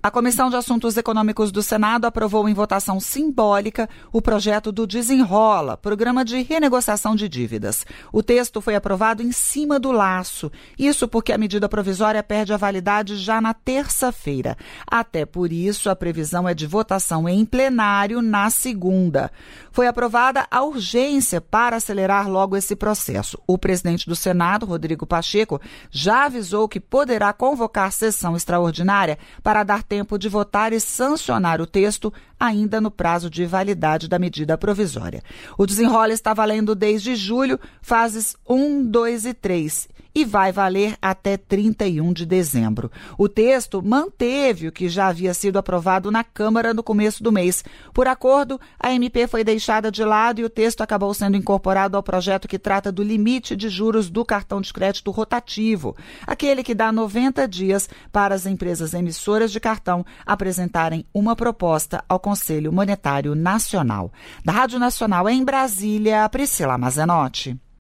A Comissão de Assuntos Econômicos do Senado aprovou em votação simbólica o projeto do Desenrola, Programa de Renegociação de Dívidas. O texto foi aprovado em cima do laço. Isso porque a medida provisória perde a validade já na terça-feira. Até por isso, a previsão é de votação em plenário na segunda. Foi aprovada a urgência para acelerar logo esse processo. O presidente do Senado, Rodrigo Pacheco, já avisou que poderá convocar sessão extraordinária para dar tempo de votar e sancionar o texto ainda no prazo de validade da medida provisória. O desenrola está valendo desde julho, fases 1, 2 e 3, e vai valer até 31 de dezembro. O texto manteve o que já havia sido aprovado na Câmara no começo do mês. Por acordo, a MP foi deixada de lado e o texto acabou sendo incorporado ao projeto que trata do limite de juros do cartão de crédito rotativo, aquele que dá 90 dias para as empresas emissoras de cartão apresentarem uma proposta ao Conselho Monetário Nacional. Da Rádio Nacional em Brasília, Priscila Mazenotti.